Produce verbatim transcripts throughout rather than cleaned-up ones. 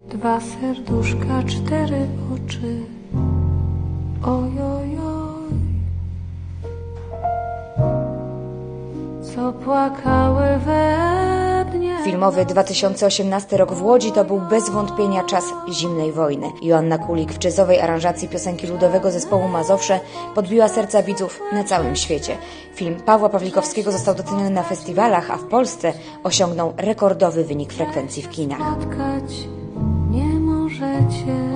Dwa serduszka, cztery oczy, oj, oj, oj, co płakały we dnie. Filmowy dwa tysiące osiemnasty rok w Łodzi to był bez wątpienia czas zimnej wojny. Joanna Kulik w jazzowej aranżacji piosenki ludowego zespołu Mazowsze podbiła serca widzów na całym świecie. Film Pawła Pawlikowskiego został doceniony na festiwalach, a w Polsce osiągnął rekordowy wynik frekwencji w kinach. Spotkać nie możecie.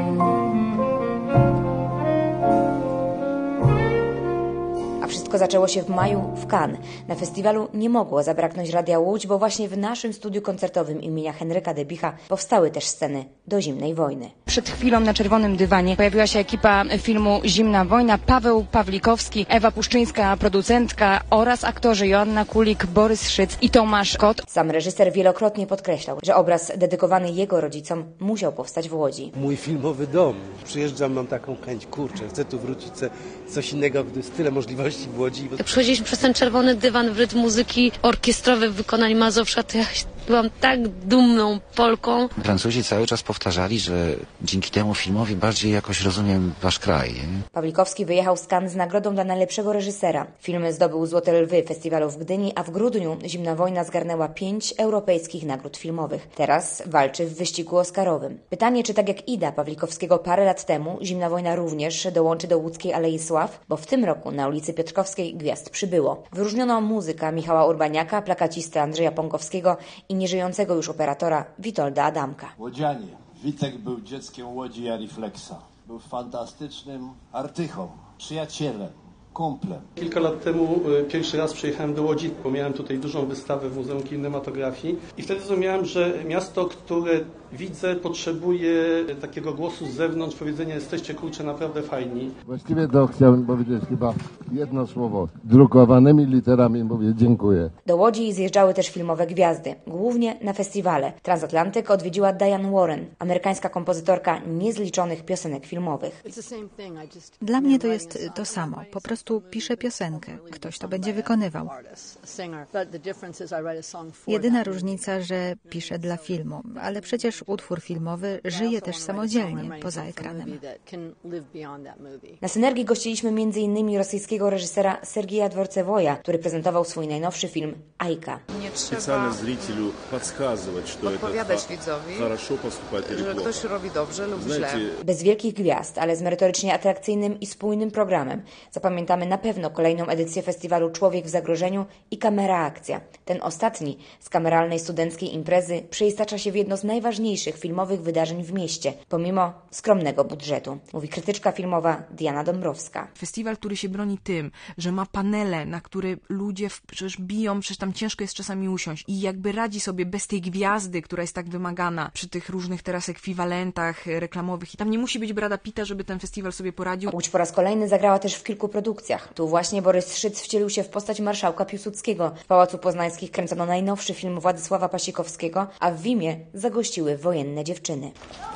A wszystko zaczęło się w maju w Cannes. Na festiwalu nie mogło zabraknąć Radia Łódź, bo właśnie w naszym studiu koncertowym imienia Henryka Debicha powstały też sceny do zimnej wojny. Przed chwilą na czerwonym dywanie pojawiła się ekipa filmu Zimna wojna. Paweł Pawlikowski, Ewa Puszczyńska, producentka oraz aktorzy Joanna Kulik, Borys Szyc i Tomasz Kot. Sam reżyser wielokrotnie podkreślał, że obraz dedykowany jego rodzicom musiał powstać w Łodzi. Mój filmowy dom. Przyjeżdżam, mam taką chęć, kurczę, chcę tu wrócić, chcę coś innego, gdy jest tyle możliwości w Łodzi. Jak przechodziliśmy przez ten czerwony dywan w rytm muzyki orkiestrowej w wykonaniu Mazowsza, to ja byłam tak dumną Polką. Francuzi cały czas powtarzali, że dzięki temu filmowi bardziej jakoś rozumiem wasz kraj. Nie? Pawlikowski wyjechał z Cannes z nagrodą dla najlepszego reżysera. Film zdobył Złote Lwy festiwalu w Gdyni, a w grudniu Zimna wojna zgarnęła pięć europejskich nagród filmowych. Teraz walczy w wyścigu oscarowym. Pytanie, czy tak jak Ida Pawlikowskiego parę lat temu, Zimna wojna również dołączy do łódzkiej Alei Sław, bo w tym roku na ulicy Piotrkowskiej gwiazd przybyło. Wyróżniono muzyka Michała Urbaniaka, plakacistę Andrzeja Pąkowskiego i nieżyjącego już operatora Witolda Adamka. Łodzianie. Witek był dzieckiem Łodzi Jariflexa. Był fantastycznym artychą, przyjacielem, kumplem. Kilka lat temu pierwszy raz przyjechałem do Łodzi, bo miałem tutaj dużą wystawę w Muzeum Kinematografii i wtedy zrozumiałem, że miasto, które widzę, potrzebuje takiego głosu z zewnątrz, powiedzenia: jesteście, kurczę, naprawdę fajni. Właściwie to chciałem powiedzieć chyba jedno słowo. Drukowanymi literami mówię dziękuję. Do Łodzi zjeżdżały też filmowe gwiazdy, głównie na festiwale. Transatlantyk odwiedziła Diane Warren, amerykańska kompozytorka niezliczonych piosenek filmowych. Dla mnie to jest to samo. Po prostu piszę piosenkę. Ktoś to będzie wykonywał. Jedyna różnica, że piszę dla filmu, ale przecież utwór filmowy żyje też samodzielnie, poza ekranem. Na Synergii gościliśmy między innymi rosyjskiego reżysera Sergieja Dworcewoja, który prezentował swój najnowszy film Ajka. Nie trzeba podpowiadać widzowi, że ktoś robi dobrze lub źle. Bez wielkich gwiazd, ale z merytorycznie atrakcyjnym i spójnym programem zapamiętamy na pewno kolejną edycję festiwalu Człowiek w zagrożeniu i Kamera Akcja. Ten ostatni z kameralnej studenckiej imprezy przeistacza się w jedno z najważniejszych filmowych wydarzeń w mieście, pomimo skromnego budżetu, mówi krytyczka filmowa Diana Dąbrowska. Festiwal, który się broni tym, że ma panele, na które ludzie przecież biją, przecież tam ciężko jest czasami usiąść i jakby radzi sobie bez tej gwiazdy, która jest tak wymagana przy tych różnych teraz ekwiwalentach reklamowych i tam nie musi być Brada Pitta, żeby ten festiwal sobie poradził. Łódź po raz kolejny zagrała też w kilku produkcjach. Tu właśnie Borys Szyc wcielił się w postać marszałka Piłsudskiego. W Pałacu Poznańskich kręcono najnowszy film Władysława Pasikowskiego, a w Wimie zagościły Wojenne dziewczyny.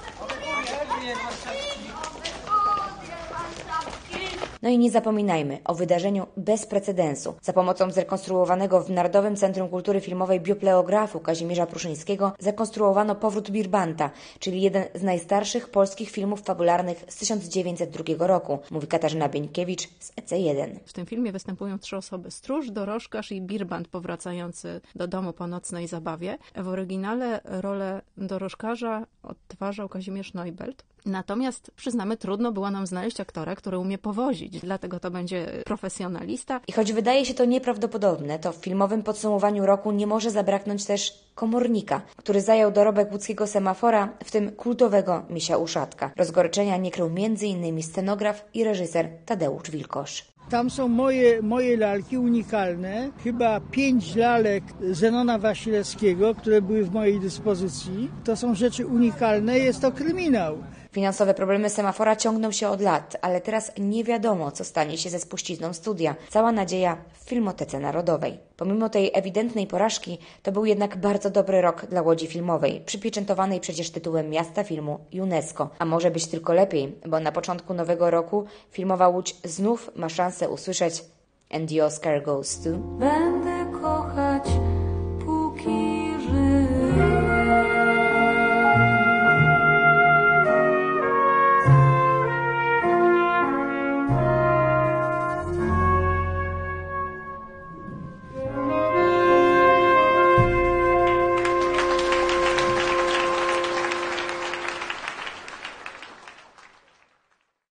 No i nie zapominajmy o wydarzeniu bez precedensu. Za pomocą zrekonstruowanego w Narodowym Centrum Kultury Filmowej biopleografu Kazimierza Pruszyńskiego zrekonstruowano Powrót Birbanta, czyli jeden z najstarszych polskich filmów fabularnych z tysiąc dziewięćset drugiego roku, mówi Katarzyna Bieńkiewicz z E C jeden. W tym filmie występują trzy osoby: stróż, dorożkarz i Birbant powracający do domu po nocnej zabawie. W oryginale rolę dorożkarza odtwarzał Kazimierz Neubelt. Natomiast, przyznamy, trudno było nam znaleźć aktora, który umie powozić, dlatego to będzie profesjonalista. I choć wydaje się to nieprawdopodobne, to w filmowym podsumowaniu roku nie może zabraknąć też komornika, który zajął dorobek łódzkiego semafora, w tym kultowego Misia Uszatka. Rozgoryczenia nie krył między innymi scenograf i reżyser Tadeusz Wilkosz. Tam są moje, moje lalki unikalne, chyba pięć lalek Zenona Wasilewskiego, które były w mojej dyspozycji. To są rzeczy unikalne, jest to kryminał. Finansowe problemy semafora ciągną się od lat, ale teraz nie wiadomo, co stanie się ze spuścizną studia. Cała nadzieja w Filmotece Narodowej. Pomimo tej ewidentnej porażki, to był jednak bardzo dobry rok dla Łodzi filmowej, przypieczętowanej przecież tytułem Miasta Filmu UNESCO. A może być tylko lepiej, bo na początku nowego roku filmowa Łódź znów ma szansę usłyszeć And the Oscar goes to...